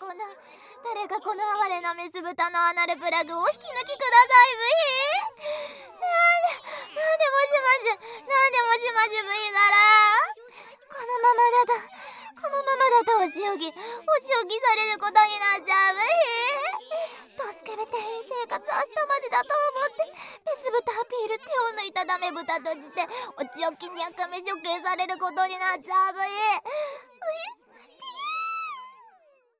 誰かこの哀れなメス豚のアナルプラグをお引き抜きくださいブヒ。なんでもしましブヒガラ。このままだとお仕置きされることになっちゃうブヒ。ドスケベ店員生活明日までだと思ってメス豚アピール手を抜いたダメ豚としてお仕置きにやかめ処刑されることになっちゃうブヒ。